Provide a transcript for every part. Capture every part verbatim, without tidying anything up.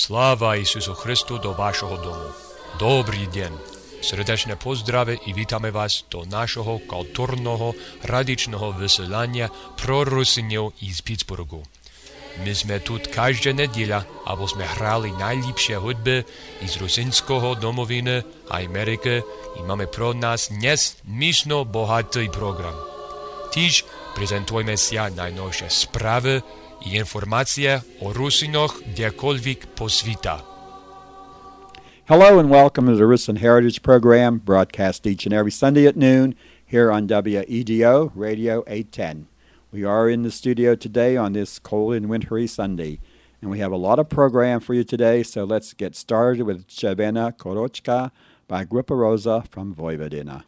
Slava Isusu Hristu do vašeho domu. Dobrý deň. Srdečné pozdrave i vítame vás do našeho kultúrneho radičného vysielania pro Rusinov iz Pittsburghu. My sme tu každá nedeľa, aby sme hrali najlepšie hudby iz rusinského domoviny a Ameriky i máme pro nás dnes myšno bohatý program. Tiež prezentujeme sa najnovšie správy i informácie o Rusinoch kdekoľvek po sveta. Hello and welcome to the Rusin Heritage Program, broadcast each and every Sunday at noon here on W E D O Radio eight ten. We are in the studio today on this cold and wintry Sunday, and we have a lot of program for you today, so let's get started with Czerwona Koroczka by Grupa Rosa from Vojvodina.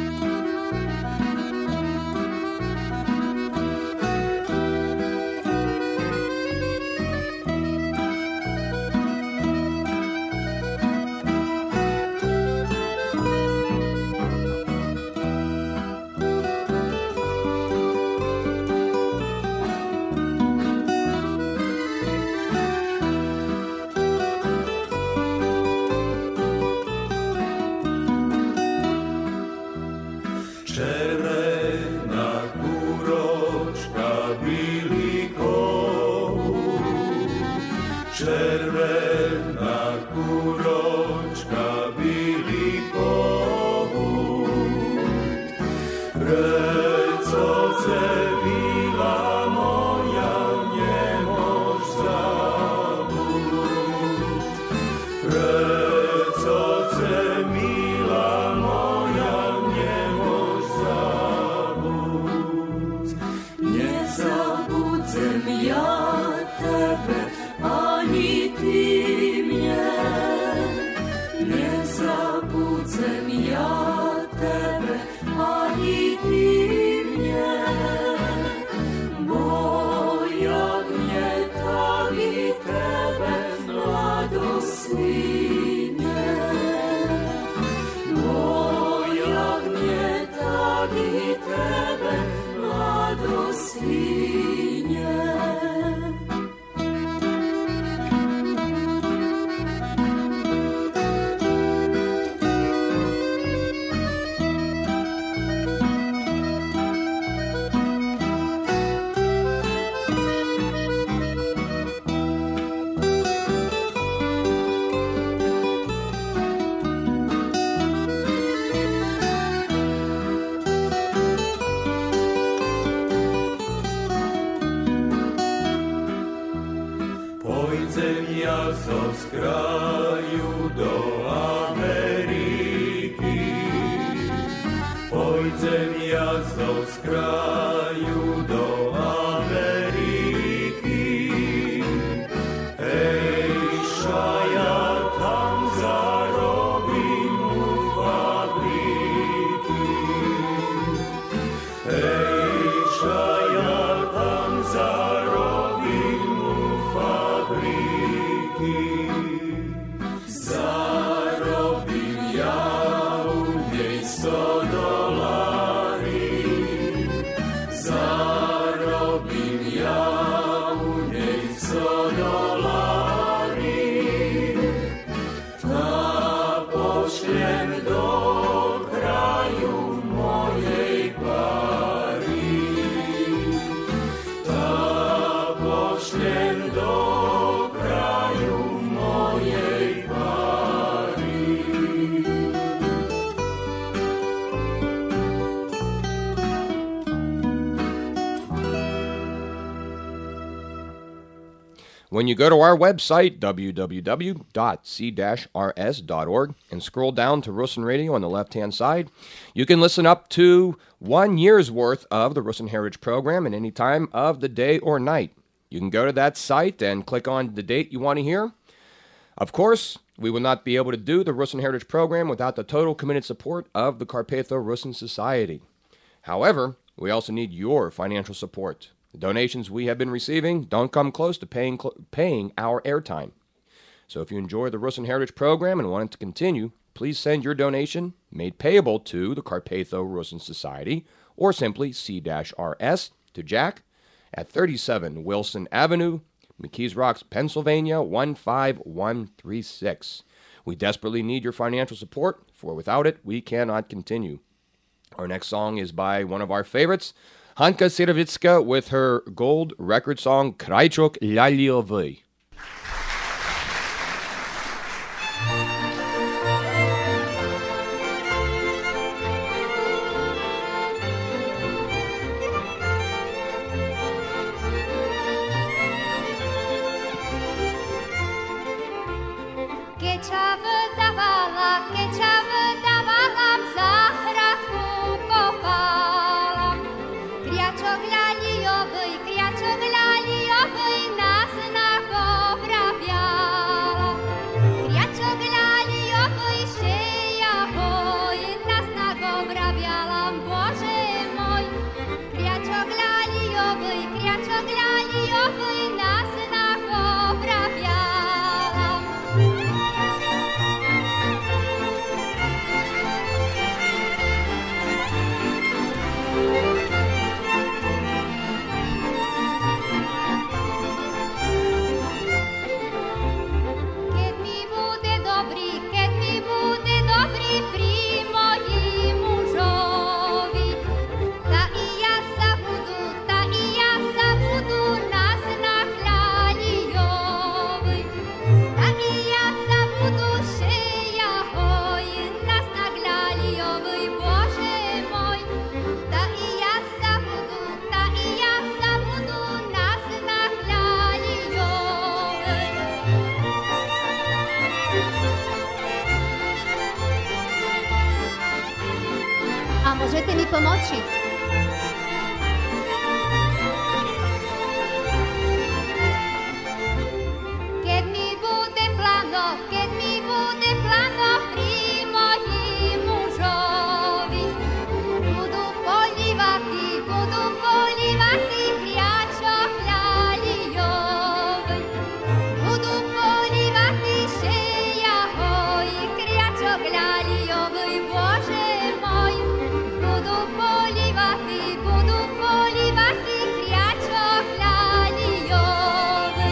When you go to our website, w w w dot c dash r s dot org, and scroll down to Rusin Radio on the left-hand side, you can listen up to one year's worth of the Rusin Heritage Program at any time of the day or night. You can go to that site and click on the date you want to hear. Of course, we will not be able to do the Rusin Heritage Program without the total committed support of the Carpatho-Rusin Society. However, we also need your financial support. The donations we have been receiving don't come close to paying cl- paying our airtime. So if you enjoy the Rusin Heritage Program and want it to continue, please send your donation, made payable to the Carpatho-Rusin Society, or simply C R S, to Jack at thirty-seven Wilson Avenue, McKees Rocks, Pennsylvania, one five one three six. We desperately need your financial support, for without it, we cannot continue. Our next song is by one of our favorites, Hanka Sirvitska, with her gold record song, Krajčok Ljaljovi. Możecie mi pomoci? Keď mi bude plano, keď mi bude plano pri mojim mužovi, budú polívati, budú polívati kriačok ľaliovi, budú polívati šeja hoj, kriačok ľaliovi, Bože môj. Budu polivati, budu polivati kriačok ľaliovi.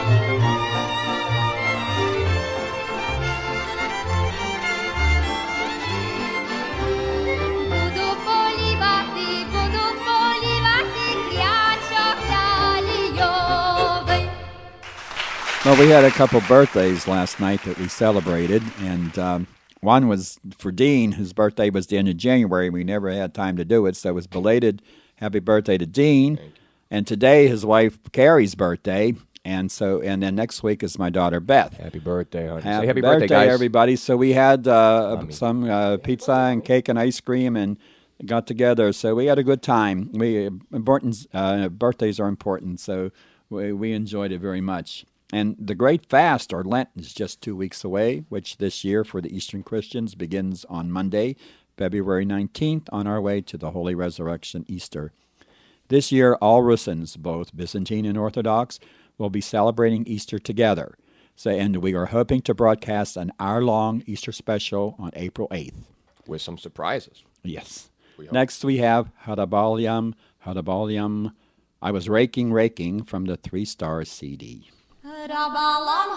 Budu polivati, budu polivati kriačok ľaliovi. Well, we had a couple birthdays last night that we celebrated, and um, one was for Dean, whose birthday was the end of January. We never had time to do it, so it was belated happy birthday to Dean. And today, his wife Carrie's birthday, and so and then next week is my daughter Beth. Happy birthday, honey. Happy, Say happy birthday, birthday, guys. everybody! So we had uh, Mommy. some uh, pizza and cake and ice cream, and got together. So we had a good time. We important uh, birthdays are important, so we we enjoyed it very much. And the Great Fast, or Lent, is just two weeks away, which this year for the Eastern Christians begins on Monday, February nineteenth, on our way to the Holy Resurrection Easter. This year, all Rusyns, both Byzantine and Orthodox, will be celebrating Easter together. So, and we are hoping to broadcast an hour-long Easter special on April eighth. With some surprises. Yes. We hope. Next, we have Harabalyam, Harabalyam. I was raking, raking from the Three Stars C D. Hrabalam,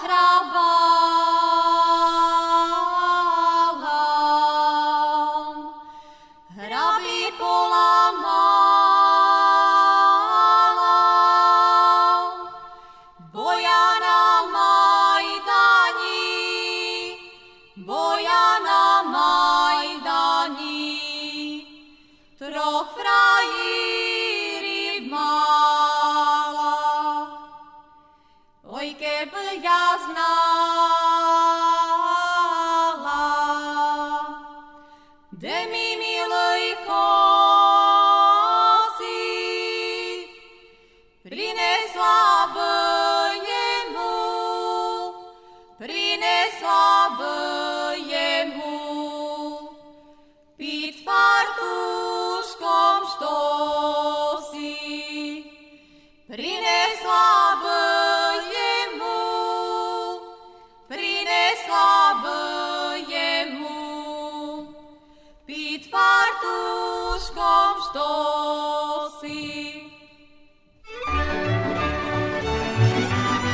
hrabalam, hrabi polamal, boja na Majdani, boja na Majdani, troch frajíri mala. Oj, keby ja znala, de mi milej kosi prinesla by jemu, prinesla by jemu, pít fartuškom štosi, prinesla by fartuškom štosi.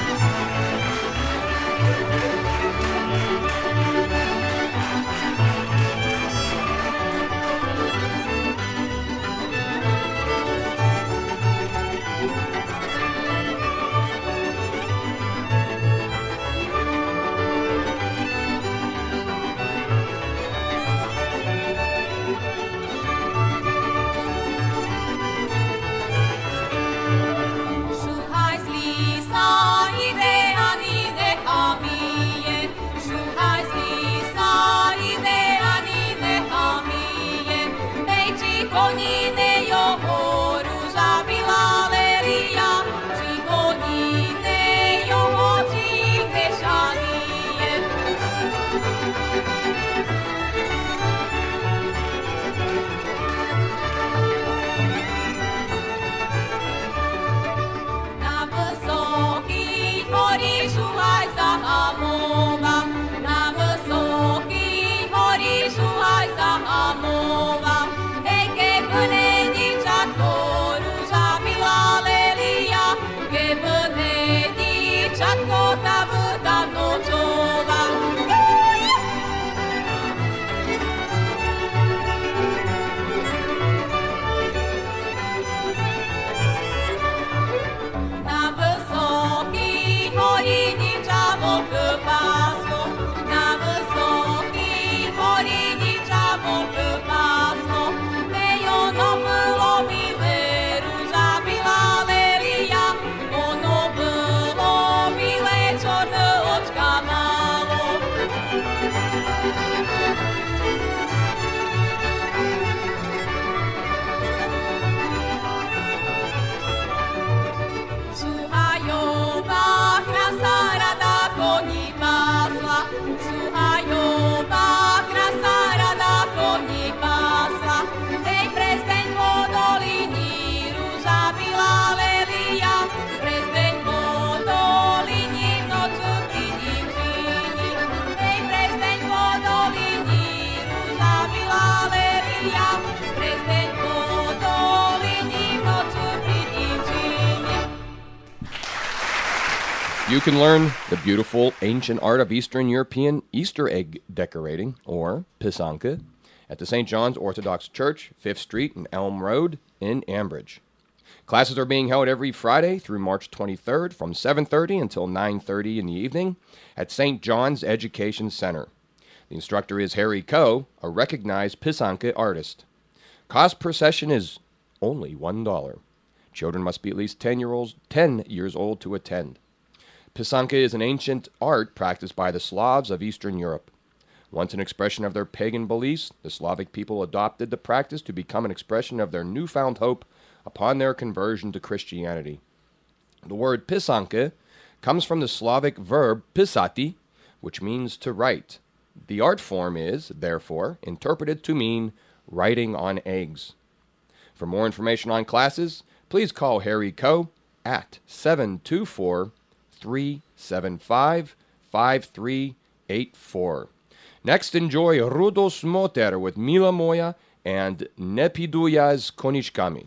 You can learn the beautiful ancient art of Eastern European Easter egg decorating, or pisanka, at the Saint John's Orthodox Church, fifth Street and Elm Road in Ambridge. Classes are being held every Friday through March twenty-third from seven thirty until nine thirty in the evening at Saint John's Education Center. The instructor is Harry Coe, a recognized pisanka artist. Cost per session is only one dollar. Children must be at least ten, year olds, ten years old to attend. Pisanka is an ancient art practiced by the Slavs of Eastern Europe. Once an expression of their pagan beliefs, the Slavic people adopted the practice to become an expression of their newfound hope upon their conversion to Christianity. The word pisanka comes from the Slavic verb pisati, which means to write. The art form is, therefore, interpreted to mean writing on eggs. For more information on classes, please call Harry Coe at seven two four, three seven five, five three eight four. Next, enjoy Rudos Moter with Mila Moja and Nepiduja z Koniczkami.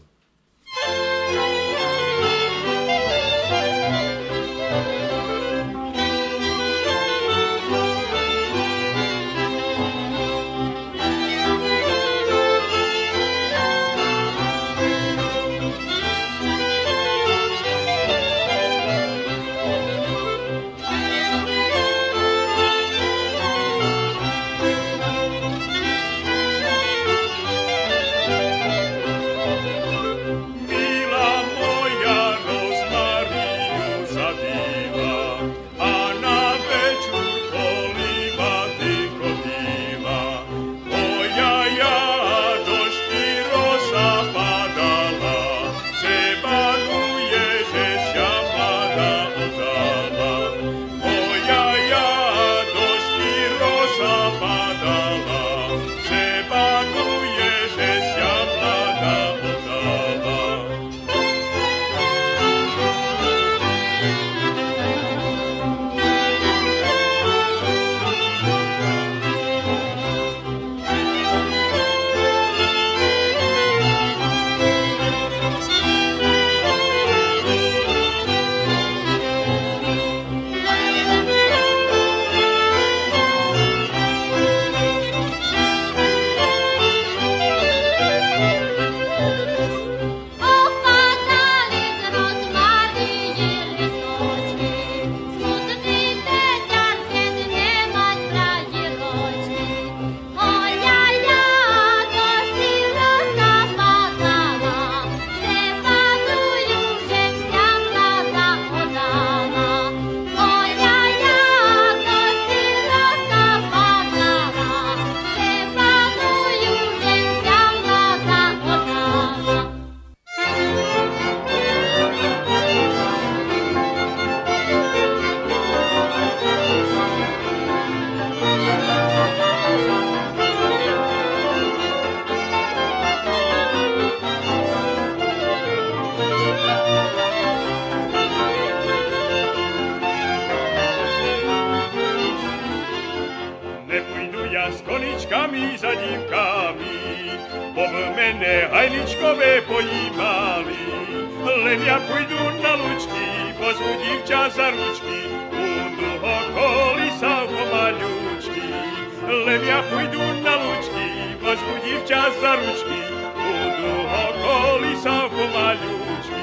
z koniczkami za dziwkami, bo w mene hajniczkowe poimali. Len ja pójdu na lučki, pozvu divča za ručki, bundu ho kolisa pomaľučky. Len ja pójdu na lučki, pozvu divča za ručki, bundu ho kolisa pomaľučky.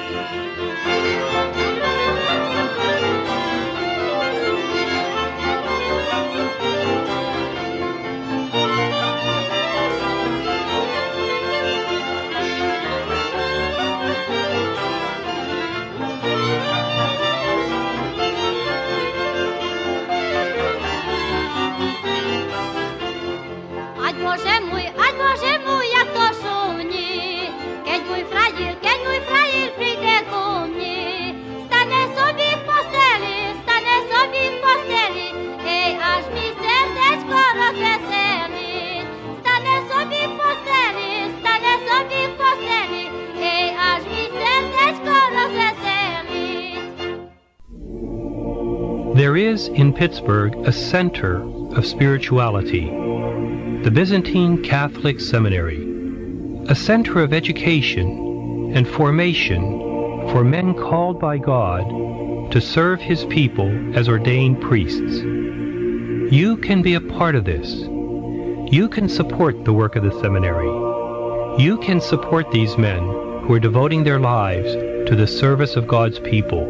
Bože môj, ať Bože môj, jak to šumní, keď môj frajír, keď môj frajír príde ku mne. Stane sobі v posteli, stane sobí v posteli, ej, až mi srdečko rozveselí. Stane sobí v posteli, stane sobí v posteli, ej, až mi srdečko rozveselí. There is in Pittsburgh a center of spirituality, the Byzantine Catholic Seminary, a center of education and formation for men called by God to serve his people as ordained priests. You can be a part of this. You can support the work of the seminary. You can support these men who are devoting their lives to the service of God's people.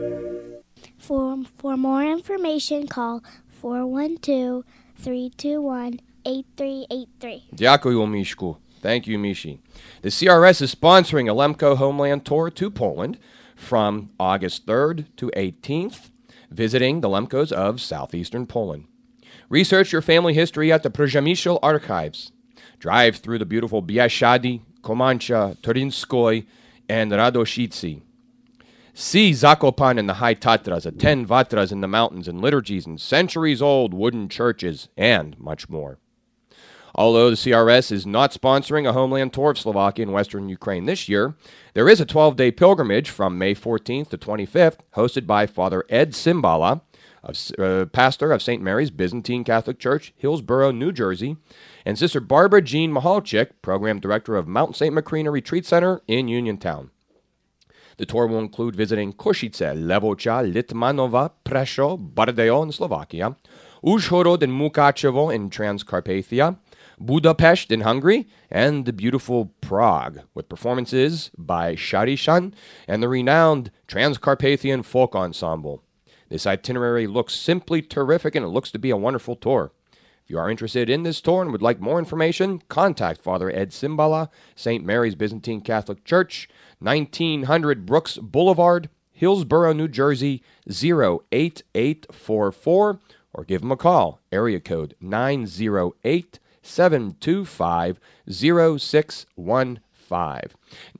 For, for more information, call four one two, three two one, eight three eight three. Дякую, Mishku. Thank you, Mishi. The C R S is sponsoring a Lemko Homeland Tour to Poland from August third to eighteenth, visiting the Lemkos of southeastern Poland. Research your family history at the Przemysl Archives. Drive through the beautiful Bieszczady, Komancha, Turinskoy, and Radoshice. See Zakopan in the High Tatras, attend Vatras in the mountains and liturgies and centuries-old wooden churches, and much more. Although the C R S is not sponsoring a homeland tour of Slovakia and western Ukraine this year, there is a twelve-day pilgrimage from May fourteenth to twenty-fifth, hosted by Father Ed Simbala, of, uh, pastor of Saint Mary's Byzantine Catholic Church, Hillsborough, New Jersey, and Sister Barbara Jean Mahalchik, program director of Mount Saint Macrina Retreat Center in Uniontown. The tour will include visiting Košice, Levoča, Litmanova, Prešov, Bardeo in Slovakia, Užhorod and Mukachevo in Transcarpathia, Budapest in Hungary, and the beautiful Prague, with performances by Sharishan and the renowned Transcarpathian Folk Ensemble. This itinerary looks simply terrific, and it looks to be a wonderful tour. If you are interested in this tour and would like more information, contact Father Ed Simbala, Saint Mary's Byzantine Catholic Church, nineteen hundred Brooks Boulevard, Hillsborough, New Jersey, zero eight eight four four, or give him a call, area code nine zero eight, seven two five, zero six one five.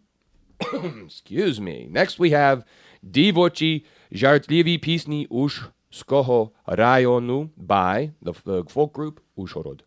Excuse me. Next we have Divochi Żartliwi Písni Ušského rajonu by the uh, folk group Užhorod.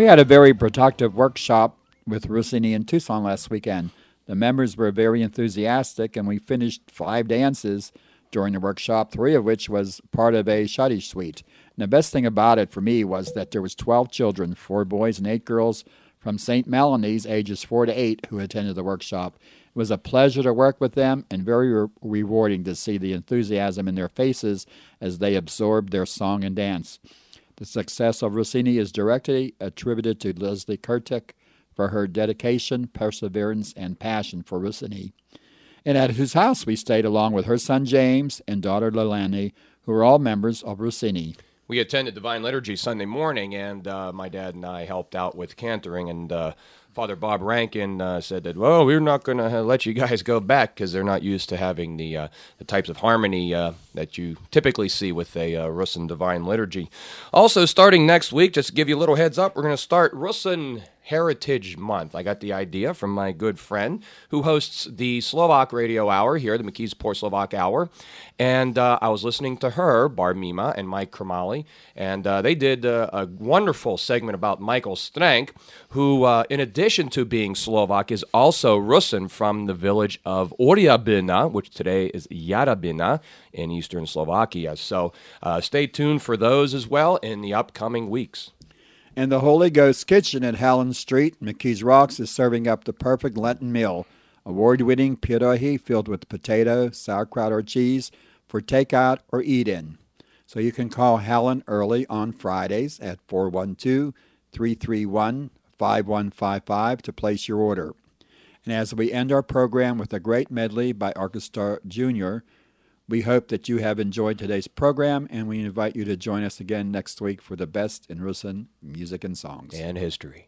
We had a very productive workshop with Rossini in Tucson last weekend. The members were very enthusiastic, and we finished five dances during the workshop, three of which was part of a Shadish suite. And the best thing about it for me was that there was twelve children, four boys and eight girls from Saint Melanie's, ages four to eight, who attended the workshop. It was a pleasure to work with them and very re- rewarding to see the enthusiasm in their faces as they absorbed their song and dance. The success of Rossini is directly attributed to Leslie Kurtik for her dedication, perseverance, and passion for Rossini, and at whose house we stayed along with her son James and daughter Leilani, who are all members of Rossini. We attended Divine Liturgy Sunday morning, and uh, my dad and I helped out with cantoring, and uh, Father Bob Rankin uh, said that, well, we're not going to let you guys go back because they're not used to having the uh, the types of harmony uh, that you typically see with a uh, Russin Divine Liturgy. Also, starting next week, just to give you a little heads up, we're going to start Russin Heritage Month. I got the idea from my good friend who hosts the Slovak Radio Hour here, the McKeesport Slovak Hour, and uh, I was listening to her, Barb Mima, and Mike Kermali, and uh, they did uh, a wonderful segment about Michael Strank, who, uh, in addition to being Slovak, is also Russin from the village of Oryabina, which today is Yarabina in eastern Slovakia. So uh, stay tuned for those as well in the upcoming weeks. And the Holy Ghost Kitchen at Hallen Street, McKees Rocks, is serving up the perfect Lenten meal. Award-winning pierogi filled with potato, sauerkraut, or cheese for takeout or eat-in. So you can call Hallen early on Fridays at four one two, three three one, five one five five to place your order. And as we end our program with a great medley by Orchestra Junior, we hope that you have enjoyed today's program, and we invite you to join us again next week for the best in Russin music and songs. And history.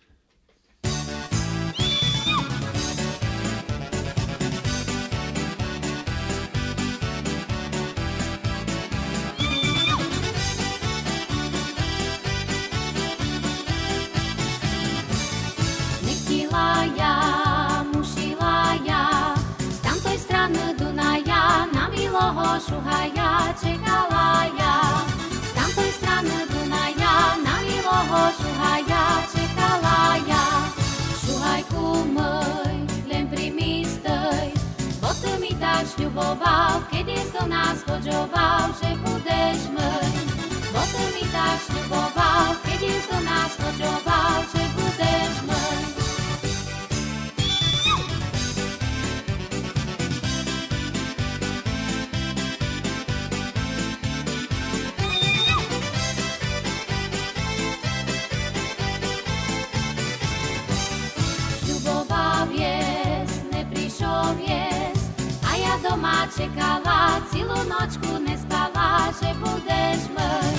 Šuhaja, čekala ja, z tamtoj strany Dunaja, na miloho šuhaja, čekala ja. Šuhajku môj, len primi stoj, bo ty mi tak šľuboval, keď je do nás chodžoval, že budeš môj. Bo ty mi tak šľuboval, keď je do nás chodžoval, že budeš môj. Doma čekala, celú nočku nespala, že budeš môj.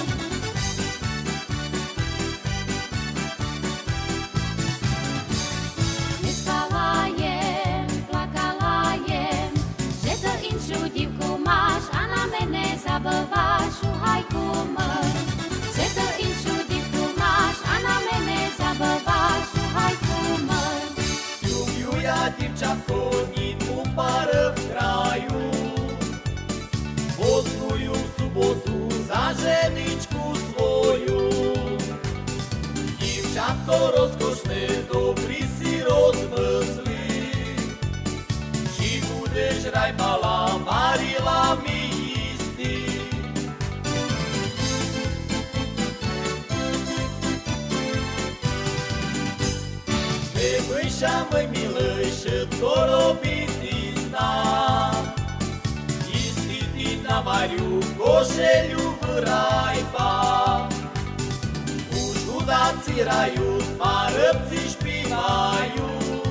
Nespala jem, plakala jem, že to inšiu divku máš a na mene zabávaš, šuhajku môj. Že to inšiu divku máš a na mene zabávaš, šuhajku môj. Ľubiu ja divčatko, mu pară v kraju, pozvujú v subotu za ženičku svoju. Divčatko rozkošné, dobrý si rozmyslí, či budeš raj mala, varila mi istý. Trebuiša môj milej, všetko robiť istý ty navariu, košeľu vrajba. Už hudáci rajú, parobci špívajú,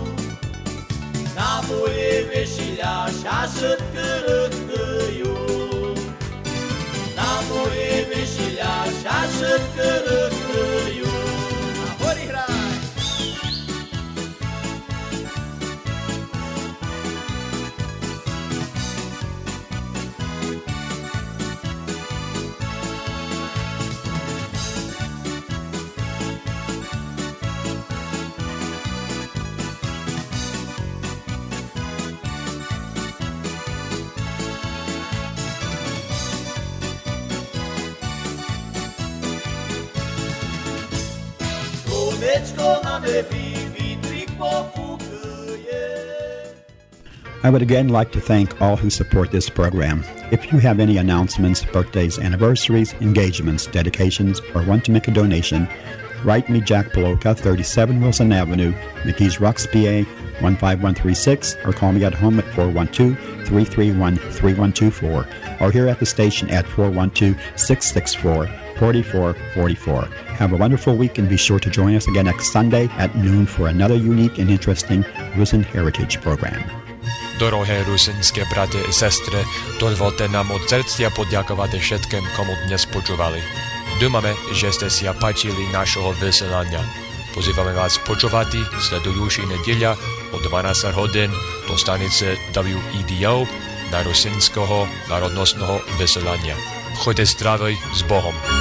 na moje vešiľa šašetky rëchtujú. Na moje vešiľa šašetky rëchtujú. A hori hraj! srdečko na nebi výtrik pofúkuje. I would again like to thank all who support this program. If you have any announcements, birthdays, anniversaries, engagements, dedications, or want to make a donation, write me Jack Poloka, thirty-seven Wilson Avenue, McKees Rocks, P A one five one three six, or call me at home at four one two, three three one, three one two four, or here at the station at four one two, six six four, four four four four. Have a wonderful week and be sure to join us again next Sunday at noon for another unique and interesting Rusin Heritage program. Dorohé rusinské brate i sestry, dovolte nám od srdcia poďakovať všetkým, komu dnes počúvali. Dúfame, že ste si páčili našho vysielania. Pozývame vás počúvať sledujúci nedeľa o dvanásť hodín do stanice W E D O na rusinského národnostného vysielania. Choďte zdravý s Bohom.